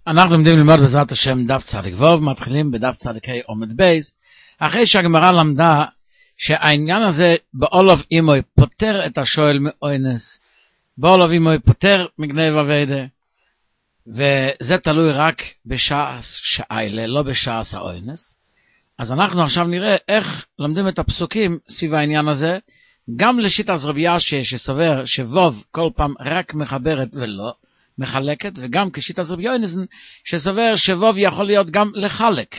אנחנו לומדים ללמוד בעזרת השם דף צדיק ווב, מתחילים בדף צדיקי עומד בייס, אחרי שהגמרא למדה שהעניין הזה באולוב אימוי פותר את השואל מאוינס, באולוב אימוי פותר מגנב אביידה, וזה תלוי רק בשעס שאיילה, לא בשעס האוינס. אז אנחנו עכשיו נראה איך לומדים את הפסוקים סביב העניין הזה, גם לשיטת רבי ישי שסובר שווב כל פעם רק מחברת ולא מחלקת, וגם כשיטת רבי יוינסן שסובר שווב יכול להיות גם לחלק.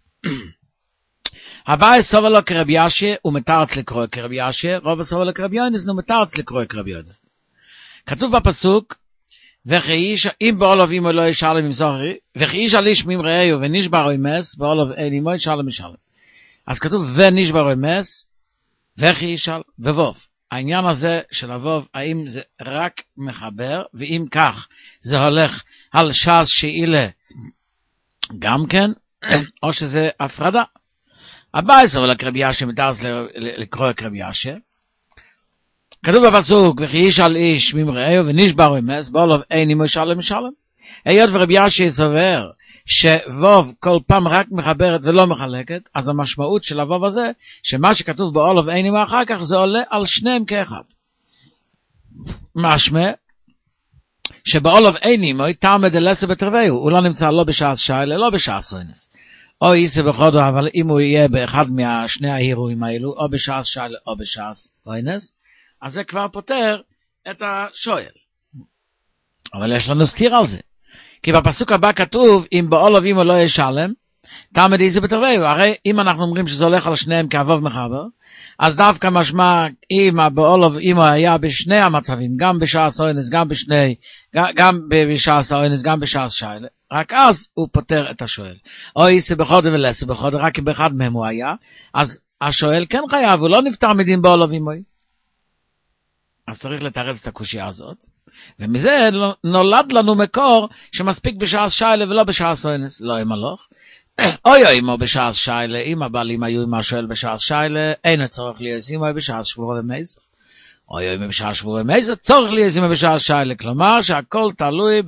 הבא סובר לו כרבי ישי ומתרץ לקרוא כרבי ישי, רוב סובר לו כרבי יוינסן ומתרץ לקרוא כרבי יוינסן. כתוב בפסוק, וכי איש, אם באולוב אימו לא ישלם עם זוכרי, וכי איש על איש ממראהו ונשבר אמס, באולוב אין אימו ישלם ישלם. אז כתוב ונשבר אמס, וכי איש על וווב. העניין הזה של הווב, האם זה רק מחבר, ואם כך זה הולך על ש"ס שאילה גם כן, או שזה הפרדה. הבא סובר לקרבי ישי, מתרץ לקרוא קרבי ישי. כתוב בפסוק, וכי איש על איש ממראהו ונשבר אמס, באולוב אין אימו ישלם ישלם. היות ורבי ישי סובר שווב כל פעם רק מחברת ולא מחלקת, אז המשמעות של הווב הזה, שמה שכתוב באולוב אין אימו אחר כך, זה עולה על שניהם כאחד. משמע, שבאולוב אין אימו, תעמד אלסה בתרווהו, הוא לא נמצא לא בשעס שיילה, לא בשעס אוינס. או ייסה בחודו, אבל אם הוא יהיה באחד מהשני ההירואים האלו, או בשעס שיילה או בשעס אוינס, אז זה כבר פותר את השואל. אבל יש לנו סתיר על זה. כי בפסוק הבא כתוב, אם באולוב אימו לא ישלם, תעמד איזה בתרווהו. הרי אם אנחנו אומרים שזה הולך על שניהם כהווב מחבר, אז דווקא משמע, אם באולוב אימו היה בשני המצבים, גם בשעס אוינס, גם בשעס אוינס, גם בשעס שיילה, רק אז הוא פותר את השואל. או איסה בחודו ולסה בחודו, רק אם באחד מהם הוא היה, אז השואל כן חייב, הוא לא נפטר מדין באולוב אימו. אז צריך לתרץ את הקושיה הזאת, ומזה נולד לנו מקור שמספיק בשעס שיילה ולא בשעס אוינס, לא עם הלוך. אוי אמו בשעס שיילה, אם הבעלים היו עם השואל בשעס שיילה, אין הצורך ליעזים בשעס שבורה ומייזר. אוי אמו בשעס שבורה ומייזר, צורך ליעזים בשעס שיילה, כלומר שהכל תלוי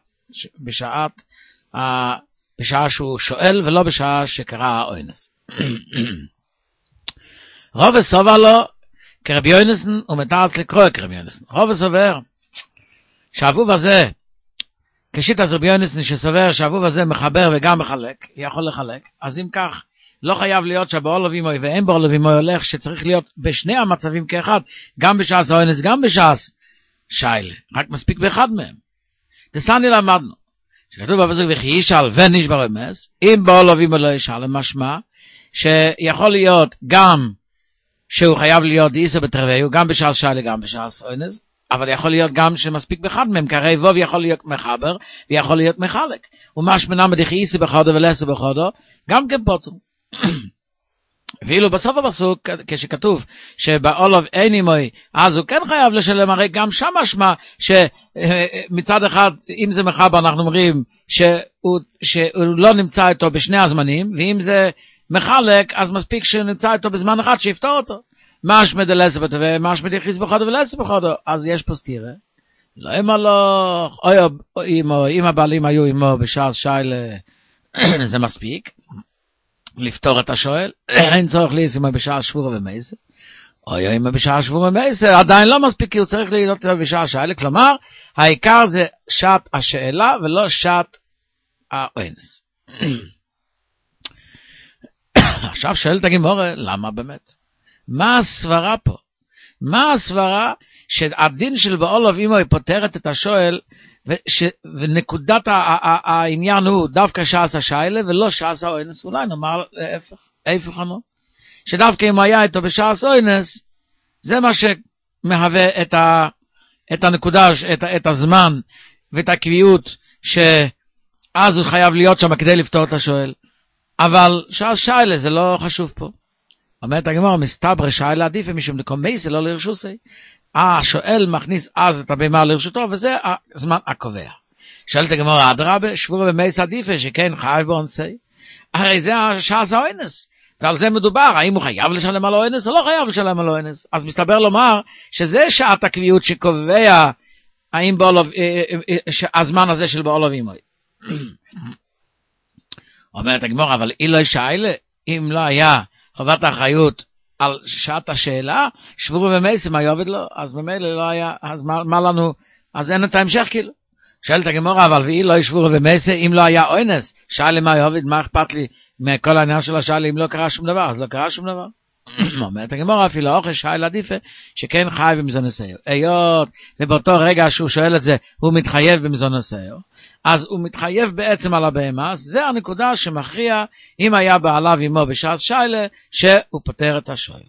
בשעה שהוא שואל ולא בשעה שקרה האוינס. רוב סובר לו כרבי יוינסן ומתרץ לקרוא כרבי יוינסן. רוב סובר שהאבוב הזה, כשיטת רבי יוינסן שסובר שהאבוב הזה מחבר וגם מחלק, יכול לחלק, אז אם כך, לא חייב להיות שבאולוב אימו ואין באולוב אימו הולך, שצריך להיות בשני המצבים כאחד, גם בשעס אוינס, גם בשעס שיילה, רק מספיק באחד מהם. דסני למדנו, שכתוב בפסוק וכי ישאל ונשבר אמס, אם באולוב אימו לא ישאל, משמע, שיכול להיות גם שהוא חייב להיות איסה בתרווהו, גם בשעס שיילה, גם בשעס אוינס, אבל יכול להיות גם שמספיק באחד מהם, כי הרי ווב יכול להיות מחבר, ויכול להיות מחלק. ומשמע מדכי איסה בחודו ולסה בחודו, גם כן פוצו. ואילו בסוף הפסוק, כשכתוב שבאולוב אין אימוי, אז הוא כן חייב לשלם, הרי גם שם משמע שמצד אחד, אם זה מחבר, אנחנו אומרים שהוא לא נמצא איתו בשני הזמנים, ואם זה מחלק, אז מספיק שנמצא איתו בזמן אחד שיפתור אותו. משמע דלסה בתרווהו, משמע דכיס בחודו ולסה בחודו, אז יש פה סתירה. לא אם הלוך, אם הבעלים היו עמו בשעס שיילה, זה מספיק. לפתור את השואל, אין צורך להיסים בשעה שבורה ומייסר, או אם בשעה שבורה ומייסר, עדיין לא מספיק, כי הוא צריך להיות בשעה שיילה, כלומר, העיקר זה שעת השאלה, ולא שעת האוינס. עכשיו שואלת הגמרא, למה באמת? מה הסברה פה? מה הסברה שהדין של באולוב אימו היא פותרת את השואל, ונקודת העניין הוא דווקא שעס השיילה ולא שעס האוינס? אולי נאמר ההפך לנו, שדווקא אם היה איתו בשעס אוינס, זה מה שמהווה את הנקודה, את הזמן ואת הקביעות, שאז הוא חייב להיות שם כדי לפתור את השואל. אבל שעס שיילה זה לא חשוב פה. אומרת הגמרא, מסתבר שיילה עדיף משום דקומייסה לא לרשוסי. השואל מכניס אז את הבמה לרשותו, וזה הזמן הקובע. שואלת הגמרא, אדרבה, שבורה במייס עדיפה, שכן חייב באונסי. הרי זה השעס האוינס, ועל זה מדובר, האם הוא חייב לשלם על האוינס או לא חייב לשלם על האוינס. אז מסתבר לומר שזה שעת הקביעות שקובע האם הזמן הזה של באולוב אימוי. אומרת הגמרא, אבל אילוי שיילה, אם לא היה חובת האחריות על שעת השאלה, שבורו ומייסים היובד לו, אז ממילא לא היה, אז מה לנו, אז אין את ההמשך כאילו. שואלת הגמרא, אבל ואילוי שבורו ומייסים, אם לא היה אונס, שאלה מה היובד, מה אכפת לי מכל העניין של השאלה, אם לא קרה שום דבר, אז לא קרה שום דבר. אומרת הגמרא, אפילו אוכל שייל עדיפה, שכן חי במזונוסיו. היות, ובאותו רגע שהוא שואל את זה, הוא מתחייב במזונוסיו, אז הוא מתחייב בעצם על הבהמה, זה הנקודה שמכריע, אם היה בעליו עמו בשעת שיילה, שהוא פותר את השואל.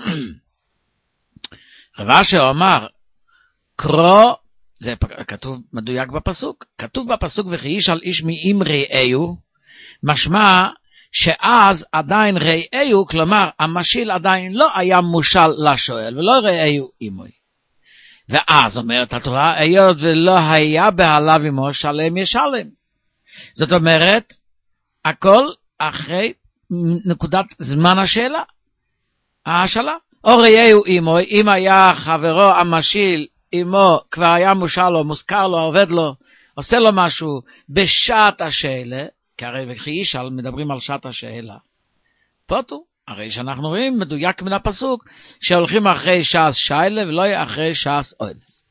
רבה שאומר, קרוא, זה כתוב מדויק בפסוק, כתוב בפסוק, וכי איש על איש מאמריהו, משמע, שאז עדיין ראיהו, כלומר המשיל עדיין לא היה מושל לשואל, ולא ראיהו עמוי. ואז אומרת התורה, היות ולא היה בעליו עמו, שלם ישלם. זאת אומרת, הכל אחרי נקודת זמן השאלה. השאלה. או ראיהו עמו, אם היה חברו המשיל עמו, כבר היה מושל לו, מוזכר לו, עובד לו, עושה לו משהו בשעת השאלה, כי הרי וכי ישאל מדברים על שעת השאלה. פוטו, הרי שאנחנו רואים מדויק מן הפסוק, שהולכים אחרי שעת שיילה ולא אחרי שעת אונס.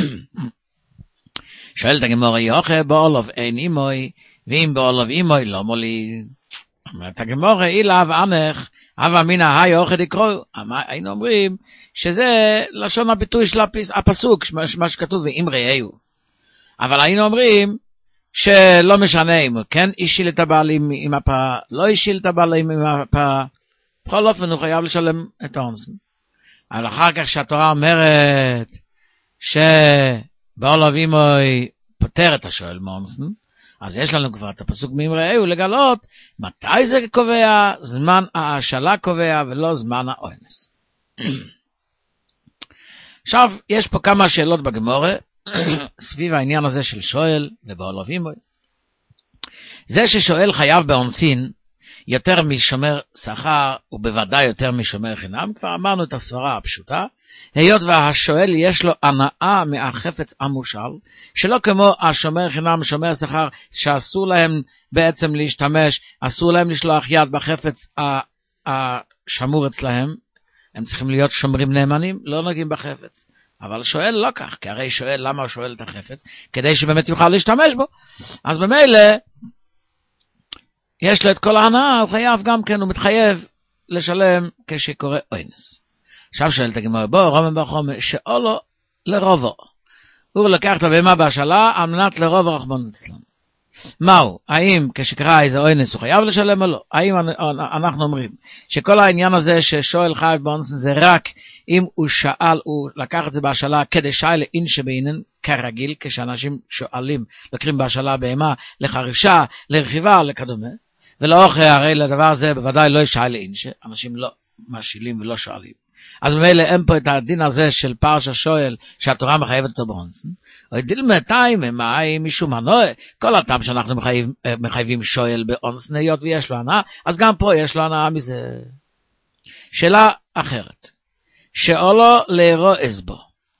שואלת הגמרא, יוכה בעולב אין אימוי, ואם בעולב אימוי לא מוליד. אומרת הגמרא, אילאו אנך, הווה מינא היוכה דקראו. היינו אומרים שזה לשון הביטוי של הפסוק, מה שכתוב, ואם ראיהו. אבל היינו אומרים, שלא משנה אם הוא כן אישיל את הבעלים עם הפרה, לא אישיל את הבעלים עם הפרה, בכל אופן הוא חייב לשלם את האונסן. אבל אחר כך שהתורה אומרת שבעולב אימוי פותר את השואל מאונסן, אז יש לנו כבר את הפסוק מאמריהו לגלות מתי זה קובע, זמן ההשאלה קובע ולא זמן האונס. עכשיו יש פה כמה שאלות בגמרא, סביב העניין הזה של שואל ובעולב אימוי. זה ששואל חייב באונסין יותר משומר שכר ובוודאי יותר משומר חינם, כבר אמרנו את הסברה הפשוטה, היות והשואל יש לו הנאה מהחפץ המושל, שלא כמו השומר חינם שומר שכר שאסור להם בעצם להשתמש, אסור להם לשלוח יד בחפץ השמור אצלהם, הם צריכים להיות שומרים נאמנים, לא נוגעים בחפץ. אבל שואל לא כך, כי הרי שואל למה הוא שואל את החפץ? כדי שבאמת יוכל להשתמש בו. אז במילא, יש לו את כל ההנאה, הוא חייב גם כן, הוא מתחייב לשלם כשקורא אונס. עכשיו שואל את הגמרא, בוא, רומם בחומר, שאולו לרובו. הוא לקח את הבהמה בהשאלה, על מנת לרובו רחמון אצלנו. מהו? האם כשקרא איזה אונס הוא חייב לשלם או לא? האם אנחנו אומרים שכל העניין הזה ששואל חייב באונס זה רק אם הוא שאל, הוא לקח את זה בהשאלה כדי שיילה אין שבאינן כרגיל, כשאנשים שואלים, לקרים בהשאלה בהמה לחרישה, לרכיבה, לכדומה, ולאוכל הרי לדבר הזה בוודאי לא שיילה אין שאנשים לא משילים ולא שואלים. אז ממילא אין פה את הדין הזה של פרשה שואל שהתורה מחייבת אותו באונסן. או דילמתיים ממאי משום הנועה, כל הטעם שאנחנו מחייבים שואל באונסן, היות ויש לו הנאה, אז גם פה יש לו הנאה מזה. שאלה אחרת, שאולו להירועז בו.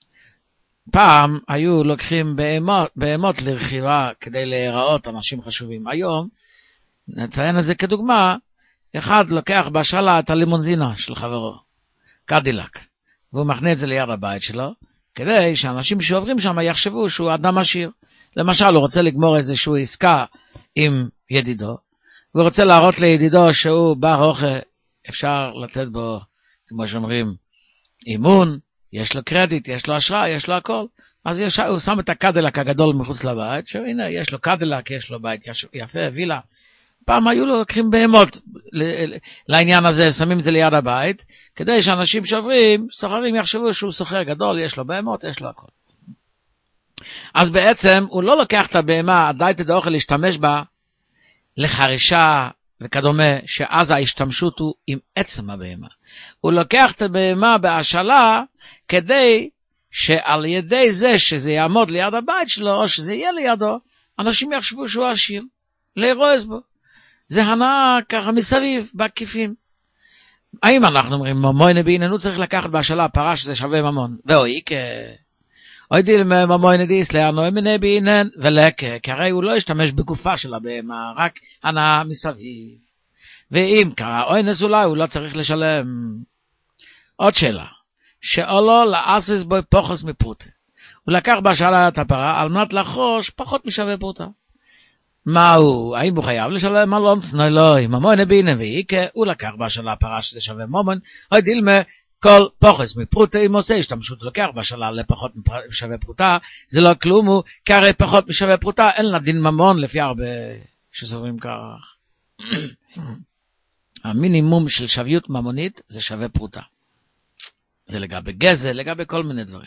פעם היו לוקחים בהמות לרכיבה כדי להיראות אנשים חשובים. היום, נציין את זה כדוגמה, אחד לוקח בהשאלה את הלימונזינה של חברו. קדילק, והוא מכנה את זה ליד הבית שלו, כדי שאנשים שעוברים שם יחשבו שהוא אדם עשיר. למשל, הוא רוצה לגמור איזושהי עסקה עם ידידו, והוא רוצה להראות לידידו שהוא בר אוכל, אפשר לתת בו, כמו שאומרים, אימון, יש לו קרדיט, יש לו אשראי, יש לו הכל. אז הוא שם את הקדילק הגדול מחוץ לבית, שהנה, יש לו קדילק, יש לו בית יפה, וילה. פעם היו לו לוקחים בהמות לעניין הזה, שמים את זה ליד הבית, כדי שאנשים שעוברים, סוחרים יחשבו שהוא סוחר גדול, יש לו בהמות, יש לו הכל. אז בעצם הוא לא לוקח את הבהמה, עדיין את האוכל להשתמש בה, לחרישה וכדומה, שאז ההשתמשות הוא עם עצם הבהמה. הוא לוקח את הבהמה בהשאלה, כדי שעל ידי זה שזה יעמוד ליד הבית שלו, או שזה יהיה לידו, אנשים יחשבו שהוא עשיר, להירועז בו. זה הנאה ככה מסביב, בעקיפים. האם אנחנו אומרים, ממון בעיננו צריך לקחת בהשאלה פרה שזה שווה ממון? ואוי, אוידיל ממוין דיס לאנו מנה בינן ולקה, כי הרי הוא לא השתמש בגופה של הבהמה, רק הנאה מסביב. ואם קרה אונס אולי הוא לא צריך לשלם. עוד שאלה, שאולו לאסס בו פוחס מפרוטה. הוא לקח בהשאלה את הפרה על מנת לחוש פחות משווה פרוטה. מהו? האם הוא חייב לשלם אלונס? לא, אם המון בינה ואיקה, הוא לקח בהשאלה פרה שזה שווה מומון, אוידיל כל פוחס מפרוטה, אם עושה השתמשות לוקח בשלה לפחות משווה פרוטה, זה לא כלום, הוא כרי פחות משווה פרוטה, אין לה דין ממון לפי הרבה שסוברים כך. המינימום של שוויות ממונית זה שווה פרוטה. זה לגבי גזל, לגבי כל מיני דברים.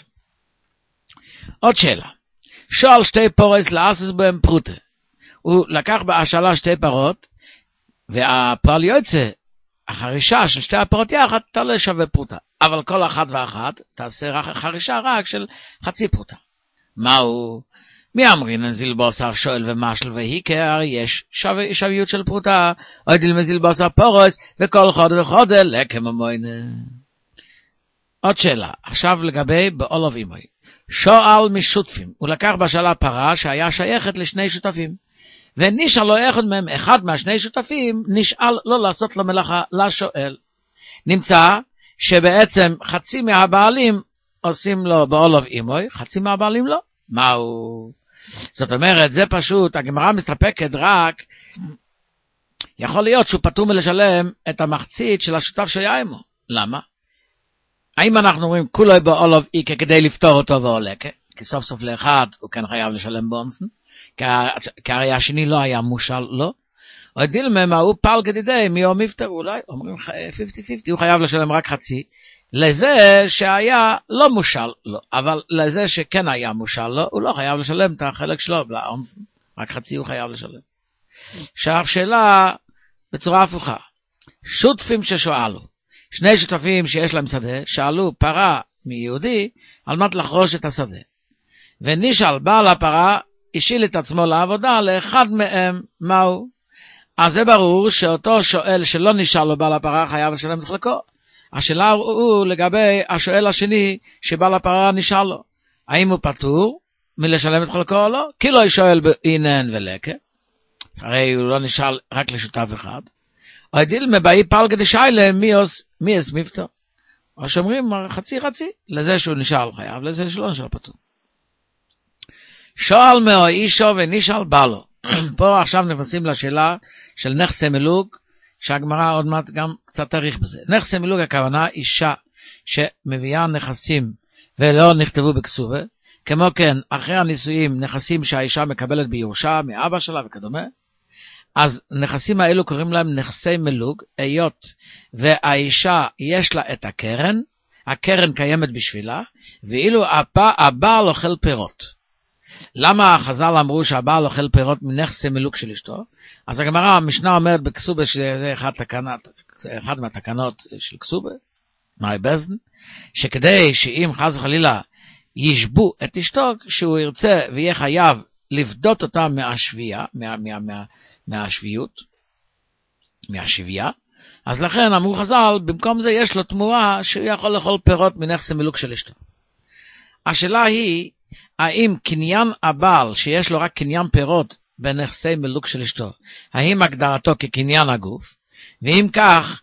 עוד שאלה, שואל שתי פורס לאסס בהם פרוטה. הוא לקח בהשאלה שתי פרות, והפועל יוצא, החרישה של שתי הפרות יחד תעלה שווה פרוטה. אבל כל אחת ואחת תעשה חרישה רק של חצי פרוטה. מהו? מי אמרינן זילבוסר שואל ומשל והיקר, יש שוויות של פרוטה, או דיל מזילבוסר פורס, וכל חוד וחוד לקם המוינה. עוד שאלה, עכשיו לגבי באולוב אימוי. שואל משותפים, הוא לקח בשאלה פרה שהיה שייכת לשני שותפים, ונשאל לו אחד מהשני שותפים, נשאל לא לעשות לו מלאכה לשואל. נמצא שבעצם חצי מהבעלים עושים לו באולוב אימוי, חצי מהבעלים לא. מהו? זאת אומרת, זה פשוט, הגמרא מסתפקת רק, יכול להיות שהוא פטור מלשלם את המחצית של השותף שהיה עמו. למה? האם אנחנו אומרים כולו באולוב איקה כדי לפתור אותו והולקה? כי סוף סוף לאחד הוא כן חייב לשלם בונסן, כי הרי השני לא היה מושל לא. או דילמה מהו פעל כדידי מי או מפטר, אולי אומרים 50-50, הוא חייב לשלם רק חצי, לזה שהיה לא מושל לא, אבל לזה שכן היה מושל לא, הוא לא חייב לשלם את החלק שלו, לאונסן, רק חצי הוא חייב לשלם. עכשיו שאלה בצורה הפוכה, שותפים ששואלו, שני שותפים שיש להם שדה, שאלו פרה מיהודי על מנת לחרוש את השדה, ונשאל בעל הפרה, השיל את עצמו לעבודה לאחד מהם, מהו? אז זה ברור שאותו שואל שלא נשאל לו בעל הפרה חייב לשלם את חלקו. השאלה הוא לגבי השואל השני שבעל הפרה נשאל לו. האם הוא פטור מלשלם את חלקו או לא? כי לא שואל באינן ולקה. הרי הוא לא נשאל רק לשותף אחד. או דיל מבאי פלגה דשיילה מי אס מפטר. או שאומרים חצי, לזה שהוא נשאל חייב, לזה שלא נשאל פטור. שואל מאו אישו ונשאל בלו. פה עכשיו נכנסים לשאלה של נכסי מלוג, שהגמרא עוד מעט גם קצת תאריך בזה. נכסי מלוג הכוונה אישה שמביאה נכסים ולא נכתבו בכסובה, כמו כן אחרי הנישואים נכסים שהאישה מקבלת בירושה מאבא שלה וכדומה, אז נכסים האלו קוראים להם נכסי מלוג, היות והאישה יש לה את הקרן, הקרן קיימת בשבילה, ואילו הבעל אוכל פירות. למה החז"ל אמרו שהבעל אוכל פירות מנכסי מלוג של אשתו? אז הגמרא, המשנה אומרת בכסובה שזה אחד מהתקנות של כסובה, מאי בזן, שכדי שאם חס וחלילה ישבו את אשתו, שהוא ירצה ויהיה חייב לפדות אותה מהשבייה, אז לכן אמרו חז"ל, במקום זה יש לו תמורה שהוא יכול לאכול פירות מנכסי מלוג של אשתו. השאלה היא, האם קניין הבעל שיש לו רק קניין פירות בנכסי מלוג של אשתו, האם הגדרתו כקניין הגוף? ואם כך,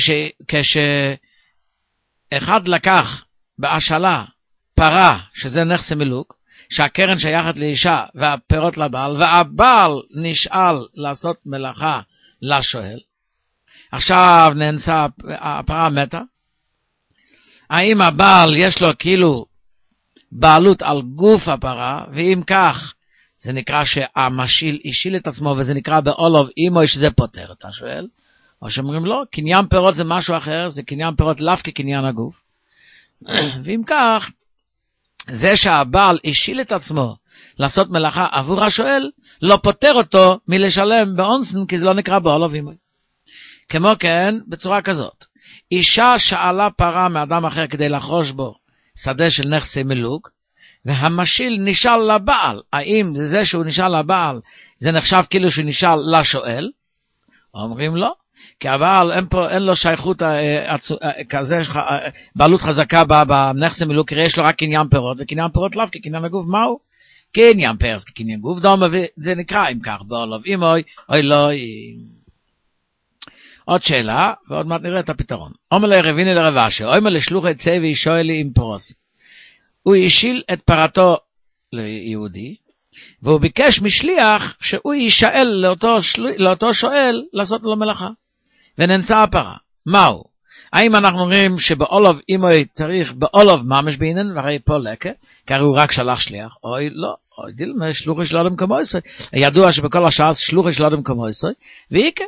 כשאחד לקח בהשאלה פרה, שזה נכסי מלוג, שהקרן שייכת לאישה והפירות לבעל, והבעל נשאל לעשות מלאכה לשואל, עכשיו נאנסה הפרה מתה, האם הבעל יש לו כאילו בעלות על גוף הפרה, ואם כך, זה נקרא שהמשיל השיל את עצמו, וזה נקרא באולוב אימוי שזה פותר, אתה שואל? או שאומרים לא, קניין פירות זה משהו אחר, זה קניין פירות לאו כקניין הגוף. ואם כך, זה שהבעל השיל את עצמו לעשות מלאכה עבור השואל, לא פותר אותו מלשלם באונסן, כי זה לא נקרא באולוב אימוי. כמו כן, בצורה כזאת, אישה שאלה פרה מאדם אחר כדי לחרוש בו, שדה של נכסי מלוג, והמשיל נשאל לבעל, האם זה שהוא נשאל לבעל, זה נחשב כאילו שהוא נשאל לשואל? אומרים לא, כי הבעל אין לו שייכות כזה, בעלות חזקה בנכס המילוקי, יש לו רק קניין פירות, וקניין פירות לאו כקניין הגוף, מהו? קניין פרס, כקניין גוף דומה, וזה נקרא אם כך, בעולב אימוי, אוי לא. עוד שאלה, ועוד מעט נראה את הפתרון. אומר לרביני לרבשי, אומר לשלוחי צבי שואלי עם פרוסי. הוא השיל את פרתו ליהודי, והוא ביקש משליח שהוא יישאל לאותו שואל לעשות לו מלאכה. וננסה הפרה. מהו? האם אנחנו אומרים שבעולב אימוי צריך בעולב ממש בעינן, והרי פה לקה, כי הרי הוא רק שלח שליח, אוי לא, אוי דילמה, שלוחי של אדם כמו ישראל. ידוע שבכל השעה שלוחי של אדם כמו ישראל, ואיקה.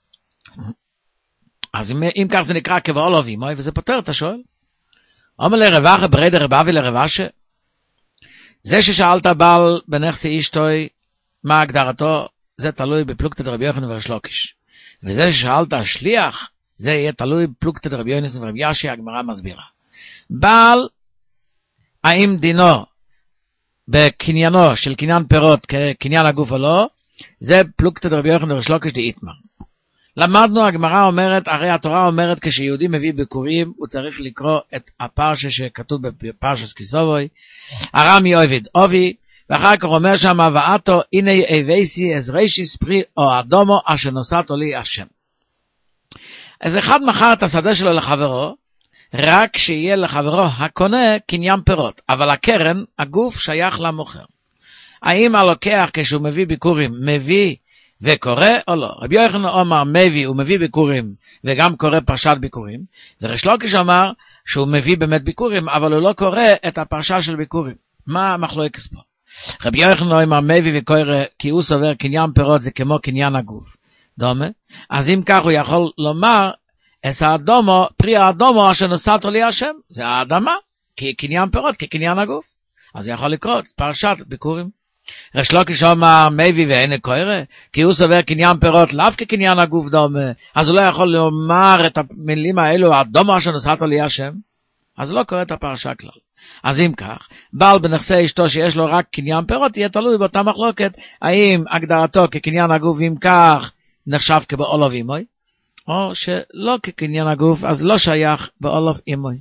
אז אם כך זה נקרא כבעולב אימוי, וזה פותר את השואל. אומר לרבחה ברדה רבבי לרבשה, זה ששאלת בעל בנכסי אשתוי, מה הגדרתו, זה תלוי בפלוגתא דרבי יוחנן וריש לוקיש. וזה ששאלת השליח, זה יהיה תלוי בפלוגתא דרבי יונס ורבי ישי, הגמרא מסבירה. בעל, האם דינו בקניינו של קניין פירות כקניין הגוף או לא, זה פלוגתא דרבי יוחנן וריש לוקיש דאיתמר. למדנו, הגמרא אומרת, הרי התורה אומרת, כשיהודי מביא ביקורים, הוא צריך לקרוא את הפרשה שכתוב בפרשת כיסובוי, הרמי אוביד אובי, ואחר כך אומר שם, ואתו, הנה אבייסי אזריישיס פרי או אדומו, אשר נוסעתו לי השם. אז אחד מכר את השדה שלו לחברו, רק שיהיה לחברו הקונה קניין פירות, אבל הקרן, הגוף שייך למוכר. האם הלוקח כשהוא מביא ביקורים, מביא וקורא או לא? רבי יוחנן אומר מביא, הוא מביא ביקורים וגם קורא פרשת ביקורים, וריש לוקיש אמר שהוא מביא באמת ביקורים, אבל הוא לא קורא את הפרשה של ביקורים. מה המחלוקת פה? רבי יוחנן אומר מביא וקורא כי הוא סובר קניין פירות זה כמו קניין הגוף דומה, אז אם כך הוא יכול לומר את האדומו, פרי האדומו אשר נוסעתו לי השם, זה האדמה, כי קניין פירות כקניין הגוף, אז הוא יכול לקרוא את פרשת ביקורים. ריש לוקיש אומר מביא ואין קורא, כי הוא סובר קניין פירות לאו כקניין הגוף דומה, אז הוא לא יכול לומר את המילים האלו, אדומו אשר נוסעתו לי השם, אז הוא לא קורא את הפרשה כלל. אז אם כך, בעל בנכסי אשתו שיש לו רק קניין פירות, יהיה תלוי באותה מחלוקת, האם הגדרתו כקניין הגוף, אם כך נחשב כבעולב אימוי, או שלא כקניין הגוף, אז לא שייך בעולב אימוי.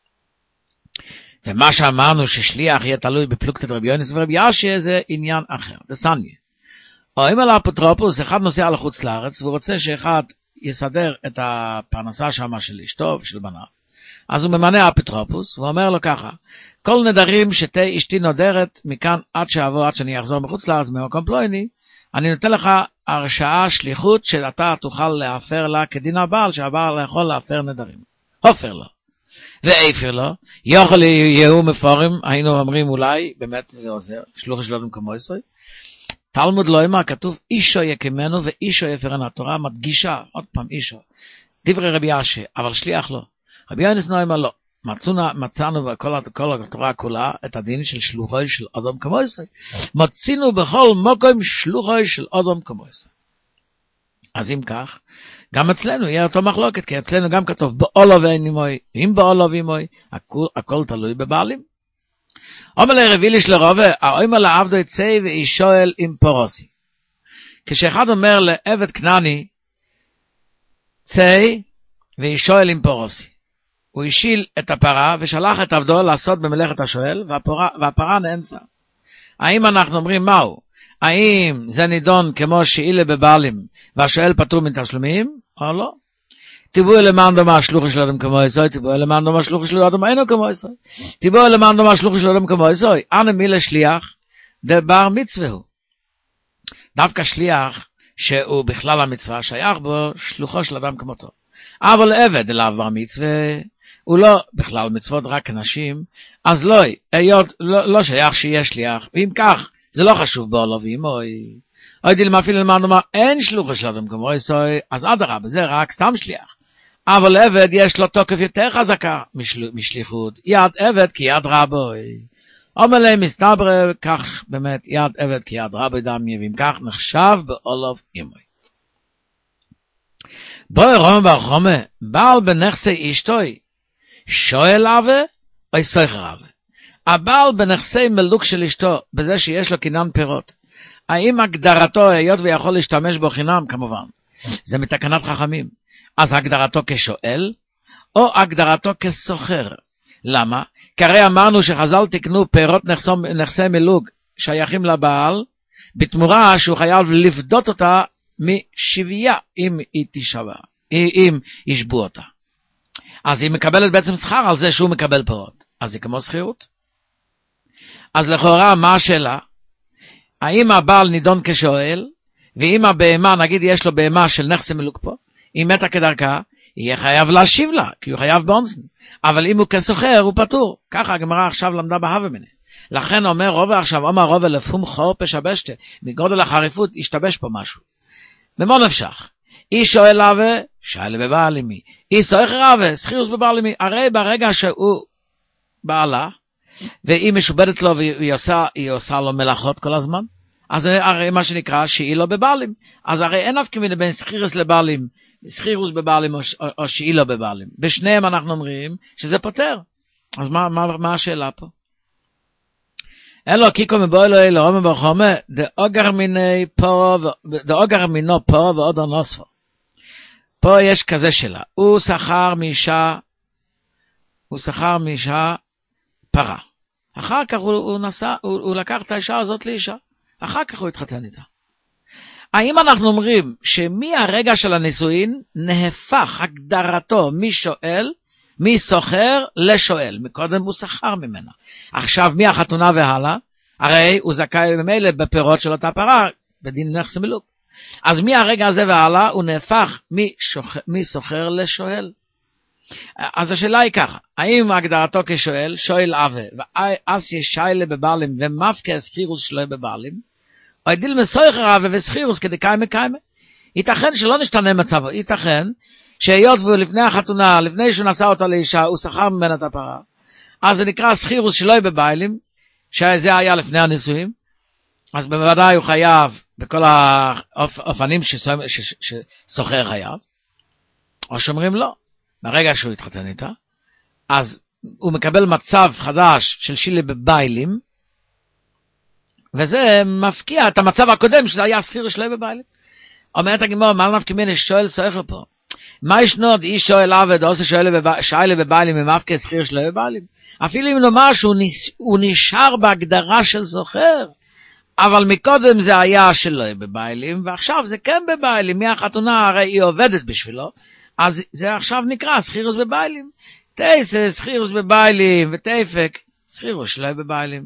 ומה שאמרנו ששליח יהיה תלוי בפלוגתא דרבי יונס ורבי ישי, זה עניין אחר, דסניה. או אם על האפוטרופוס, אחד נוסע לחוץ לארץ, והוא רוצה שאחד יסדר את הפרנסה שם של אשתו ושל בניו, אז הוא ממנה אפוטרופוס, והוא אומר לו ככה, כל נדרים שתי אשתי נודרת, מכאן עד שאני אחזור מחוץ לארץ במקום פלויני, אני נותן לך הרשאה, שליחות, שאתה תוכל להפר לה כדין הבעל, שהבעל יכול להפר נדרים. הופר לו. ואיפר לו, יוכל יהיו מפורים, היינו אומרים אולי, באמת זה עוזר, שלוחי של אדם כמו ישראל. תלמוד לא אמר, כתוב אישו יקמנו ואישו יפרן, התורה מדגישה, עוד פעם אישו, דברי רבי ישי, אבל שליח לא. רבי יונס נאמר לא, מצאנו בכל התורה כולה את הדין של שלוחי של אדם כמו ישראל. מצינו בכל מקום שלוחי של אדם כמו ישראל. אז אם כך, גם אצלנו יהיה אותו מחלוקת, כי אצלנו גם כתוב בעולב אימוי, אם בעולב אימוי, הכל תלוי בבעלים. אומר לרביליש לרובה, האומר לעבדו יצא וישואל עם פורוסי. כשאחד אומר לעבד כנעני, צא וישואל עם פורוסי. הוא השיל את הפרה ושלח את עבדו לעשות במלאכת השואל, והפרה נאנסה. האם אנחנו אומרים מהו? האם זה נידון כמו שאילה בבעלים, והשואל פטור מתשלומים, או לא? תיבואו למען דומה שלוחי של אדם כמו ישראל, תיבואו למען דומה שלוחי של אדם אינו כמו ישראל, תיבואו למען דומה שלוחי של אדם כמו ישראל, אנה מילה שליח, דבר מצווה הוא. דווקא שליח, שהוא בכלל המצווה, שייך בו שלוחו של אדם כמותו. אבל עבד אליו בר מצווה, הוא לא בכלל מצוות רק נשים, אז לא שייך שיהיה שליח, ואם כך, זה לא חשוב בעולב אימוי. אוי דיל מאפיל למען דומה, אין שלוחו של אדם כמו ישראל, אז אדרבה, זה רק סתם שליח. אבל עבד יש לו תוקף יותר חזקה משליחות. יד עבד כי יד רבוי. אומר להם מסתבר, כך באמת יד עבד כי יד רבוי דמי, ואם כך נחשב בעולב אימוי. בואי רום ברחומה, בעל בנכסי אשתוי, שואל אבה, או סוחר אבה. הבעל בנכסי מלוק של אשתו, בזה שיש לו קניין פירות, האם הגדרתו, היות ויכול להשתמש בו חינם, כמובן, זה מתקנת חכמים. אז הגדרתו כשואל, או הגדרתו כסוחר. למה? כי הרי אמרנו שחז"ל תקנו פירות נכסי מילוג שייכים לבעל, בתמורה שהוא חייב לפדות אותה משבייה, אם היא תשבע, אם ישבו אותה. אז היא מקבלת בעצם שכר על זה שהוא מקבל פירות. אז היא כמו שכירות. אז לכאורה, מה השאלה? האם הבעל נידון כשואל, ואם הבהמה, נגיד יש לו בהמה של נכסי מילוג פה, היא מתה כדרכה, יהיה חייב להשיב לה, כי הוא חייב באונסן. אבל אם הוא כסוחר, הוא פטור. ככה הגמרא עכשיו למדה בהווה מנה. לכן אומר רובה עכשיו, אומר רובה לפום חור פשבשתה, מגודל החריפות ישתבש פה משהו. במה נפשך? אי שואל אבה, שאלה בבעל אמי. אי סוחר אבה, שכירוס בבעל אמי. הרי ברגע שהוא בעלה, והיא משובדת לו והיא עושה לו מלאכות כל הזמן, אז הרי מה שנקרא שהיא לא בבעלים. אז הרי אין אף כמיני בין שכירוס לבעלים, שכירוס בבעלים או שהיא לא בבעלים. בשניהם אנחנו אומרים שזה פותר. אז מה השאלה פה? אלו קיקו מבוא אלוהי לרומם ברחומה, דאוגר מינו פרו ועוד הנוספו. פה יש כזה שאלה. הוא שכר מאישה פרה. אחר כך הוא לקח את האישה הזאת לאישה. אחר כך הוא התחתן איתה. האם אנחנו אומרים שמהרגע של הנישואין נהפך הגדרתו מסוחר לשואל? מקודם הוא שכר ממנה. עכשיו מהחתונה והלאה, הרי הוא זכאי ממילא בפירות של אותה פרה, בדין נכסי מילוג. אז מהרגע הזה והלאה הוא נהפך מסוחר לשואל. אז השאלה היא ככה, האם הגדרתו כשואל, שואל אבה, ואס ישיילה בבעלים ומפקה סחירוס שלו בבעלים, או ידיל מסוחר אבה וסחירוס כדי קיימה קיימה? ייתכן שלא נשתנה מצבו, ייתכן שהיות והוא לפני החתונה, לפני שהוא נשא אותה לאישה, הוא שכר ממנה את הפרה, אז זה נקרא סחירוס שלו בבעלים, שזה היה לפני הנישואים, אז בוודאי הוא חייב בכל האופנים שסוחר חייב, או שאומרים לא. ברגע שהוא התחתן איתה, אז הוא מקבל מצב חדש של שילה בבעלים, וזה מפקיע את המצב הקודם, שזה היה שכיר שלו בבעלים. אומרת הגמרא, מה נפקא מינה שואל סוחר פה? מה ישנו עוד איש שואל עבד, או שואל בבעלים, ומפקע שכיר שלו בבעלים? אפילו אם נאמר שהוא נשאר בהגדרה של סוחר, אבל מקודם זה היה שלו בבעלים, ועכשיו זה כן בבעלים, מהחתונה הרי היא עובדת בשבילו, אז זה עכשיו נקרא סחירוס בבעלים. תייסה סחירוס בבעלים ותייפק סחירוס שלו בבעלים.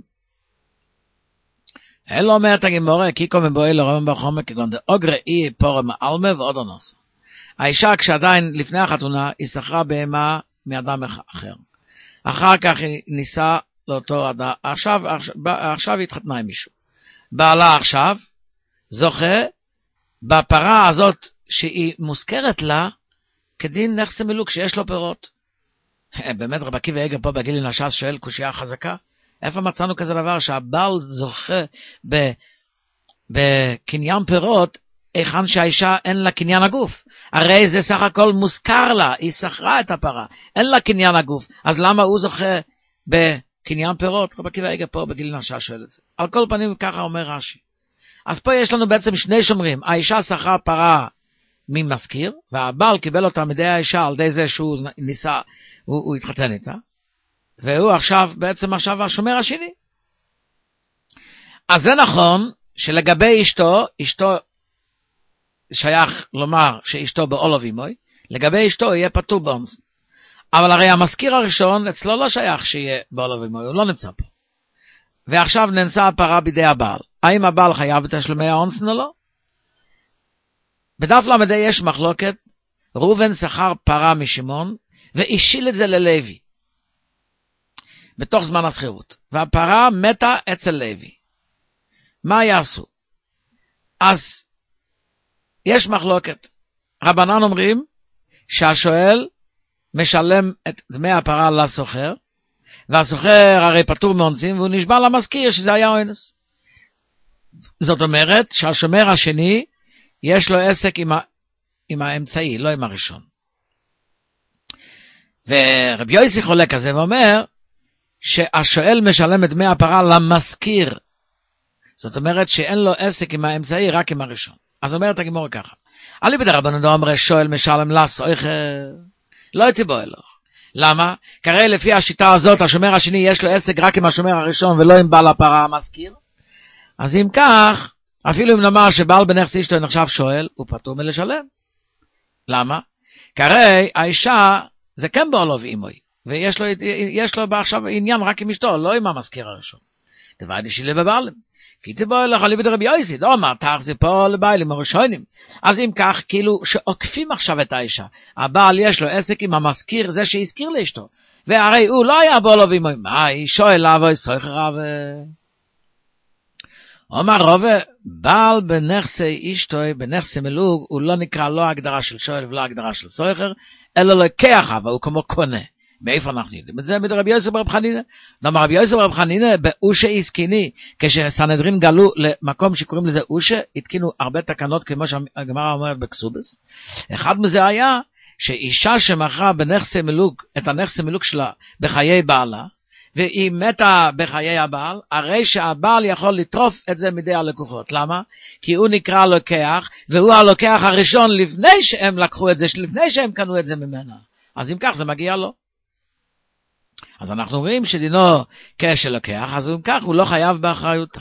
אלא אומרת הגמרא, קיקו מבואי לרומם ברחומה כגון דאוגרא אי פורה מעלמה ועוד אנוס. האישה כשעדיין לפני החתונה היא שכרה בהמה מאדם אחר. אחר כך היא ניסה לאותו אדם, עכשיו היא התחתנה עם מישהו. בעלה עכשיו זוכה בפרה הזאת שהיא מוזכרת לה כדין נכסי מילוג שיש לו פירות. באמת רבי עקיבא איגר פה בגילין הש"ס שואל קושיה חזקה, איפה מצאנו כזה דבר שהבעל זוכה בקניין פירות היכן שהאישה אין לה קניין הגוף? הרי זה סך הכל מוזכר לה, היא שכרה את הפרה, אין לה קניין הגוף, אז למה הוא זוכה בקניין פירות? רבי עקיבא איגר פה בגילין הש"ס שואל את זה. על כל פנים ככה אומר רש"י. אז פה יש לנו בעצם שני שומרים, האישה שכרה פרה ממזכיר, והבעל קיבל אותה מדי האישה על די זה שהוא ניסה, הוא התחתן איתה, והוא עכשיו, בעצם עכשיו השומר השני. אז זה נכון שלגבי אשתו שייך לומר שאשתו בעולב אימוי, לגבי אשתו יהיה פטור באונסן. אבל הרי המזכיר הראשון אצלו לא שייך שיהיה בעולב אימוי, הוא לא נמצא פה. ועכשיו ננסה הפרה בידי הבעל. האם הבעל חייב את תשלומי האונסן או לא? בדף למדי יש מחלוקת, ראובן שכר פרה משמעון, והשיל את זה ללוי, בתוך זמן השכירות, והפרה מתה אצל לוי. מה יעשו? אז יש מחלוקת. רבנן אומרים שהשואל משלם את דמי הפרה לסוחר, והסוחר הרי פטור מאונסים, והוא נשבע למזכיר שזה היה אונס. זאת אומרת שהשומר השני יש לו עסק עם האמצעי, לא עם הראשון. ורבי יוסי חולק על זה ואומר שהשואל משלם את דמי הפרה למזכיר. זאת אומרת שאין לו עסק עם האמצעי, רק עם הראשון. אז אומרת הגמרא ככה, עלי בדרבנן דאמר שואל משלם לסויכר, לא יציבו אלוך. למה? כרי לפי השיטה הזאת, השומר השני יש לו עסק רק עם השומר הראשון ולא עם בעל הפרה המזכיר. אז אם כך, אפילו אם נאמר שבעל בנכס אשתו נחשב שואל, הוא פטור מלשלם. למה? כרי האישה זה כן בעולו ואימוי, ויש לו עכשיו עניין רק עם אשתו, לא עם המזכיר הראשון. תבעדי שלי בבעלם. כי תבוא לך לי בדרבי יויסי, לא אמר, תחזי פה לבעלים הראשונים. אז אם כך, כאילו שעוקפים עכשיו את האישה. הבעל יש לו עסק עם המזכיר, זה שהזכיר לאשתו. והרי הוא לא היה בעולו ואימוי, מה, היא שואל אבוי, סויכר אבוי. אומר רובה, בעל בנכסי אשתוי, בנכסי מלוג, הוא לא נקרא לא הגדרה של שואל ולא הגדרה של סויכר, אלא לקח אבוי, הוא כמו קונה. מאיפה אנחנו יודעים את זה? מדרבי יוסף ברב חנינא. נאמר רבי יוסף ברב חנינא, באושה עסקיני, כשסנהדרין גלו למקום שקוראים לזה אושה, התקינו הרבה תקנות, כמו שהגמרא אומרת בכסובס. אחד מזה היה, שאישה שמכרה בנכסי מלוג, את הנכסי מלוג שלה בחיי בעלה, והיא מתה בחיי הבעל, הרי שהבעל יכול לטרוף את זה מידי הלקוחות. למה? כי הוא נקרא לוקח, והוא הלוקח הראשון לפני שהם לקחו את זה, לפני שהם קנו את זה ממנה. אז אם כך זה מגיע לו. אז אנחנו רואים שדינו כשלוקח, אז אם כך הוא לא חייב באחריותה.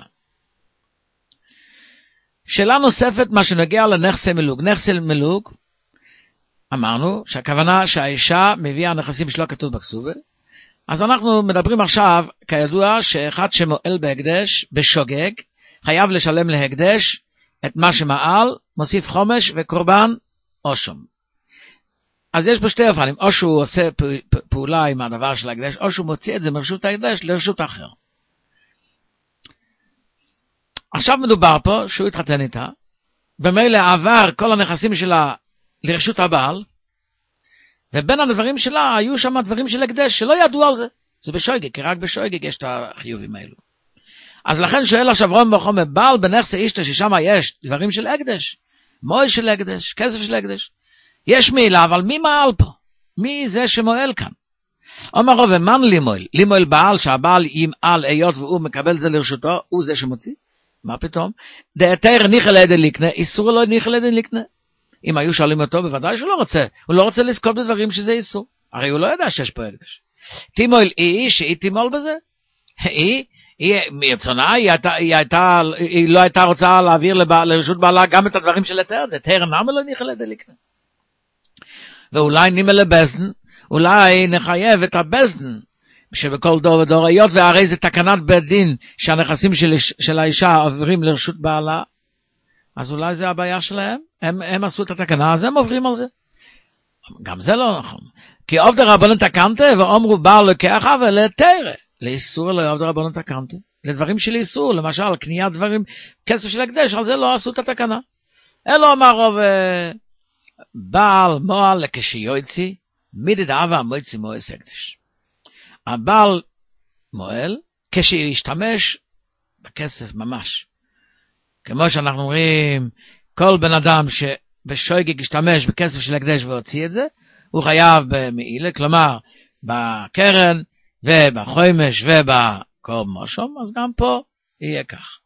שאלה נוספת, מה שנגיע לנכסי מלוג. נכסי מלוג, אמרנו שהכוונה שהאישה מביאה נכסים שלא כתוב בכסובה, אז אנחנו מדברים עכשיו, כידוע, שאחד שמועל בהקדש, בשוגג, חייב לשלם להקדש את מה שמעל, מוסיף חומש וקורבן או שום. אז יש פה שתי אופנים, או שהוא עושה פעולה עם הדבר של ההקדש, או שהוא מוציא את זה מרשות ההקדש לרשות אחר. עכשיו מדובר פה שהוא התחתן איתה, ומילא עבר כל הנכסים שלה לרשות הבעל, ובין הדברים שלה היו שם דברים של הקדש שלא ידעו על זה. זה בשויגג, כי רק בשויגג יש את החיובים האלו. אז לכן שואל עכשיו רום וחומר, בעל בנכסי אשתו ששם יש דברים של הקדש, מוי של הקדש, כסף של הקדש. יש מילה, אבל מי מעל פה? מי זה שמועל כאן? אומר רוב, מן לימול? לימול בעל, שהבעל ימעל היות והוא מקבל זה לרשותו, הוא זה שמוציא? מה פתאום? דהתר ניחל עדן לקנה, איסור לא ניחל עדן לקנה. אם היו שואלים אותו, בוודאי שהוא לא רוצה. הוא לא רוצה לזכות בדברים שזה איסור. הרי הוא לא יודע שיש פה הקדש. תימול היא שהיא תימול בזה? היא מרצונה, היא לא הייתה רוצה להעביר לרשות בעלה גם את הדברים של התר, דהתר נמה לא ניחל עדן לקנה. ואולי נימל לבזדן, אולי נחייב את הבזדן, שבכל דור ודור, היות והרי זה תקנת בית דין, שהנכסים של האישה עוברים לרשות בעלה, אז אולי זה הבעיה שלהם, הם עשו את התקנה, אז הם עוברים על זה. גם זה לא נכון. כי עובד הרבנן תקנתה, ואומרו בעל לקח ולתרא, לאיסור לעובד הרבנן תקנתה, לדברים של איסור, למשל, קניית דברים, כסף של הקדש, על זה לא עשו את התקנה. אלו אמר רוב, בעל מועל כשיוציא, מידת אבה מוציא מועס הקדש. הבעל מועל כשישתמש בכסף ממש. כמו שאנחנו אומרים, כל בן אדם שבשויגג ישתמש בכסף של הקדש והוציא את זה, הוא חייב במעילה, כלומר, בקרן ובחומש ובקורב מושום, אז גם פה יהיה כך.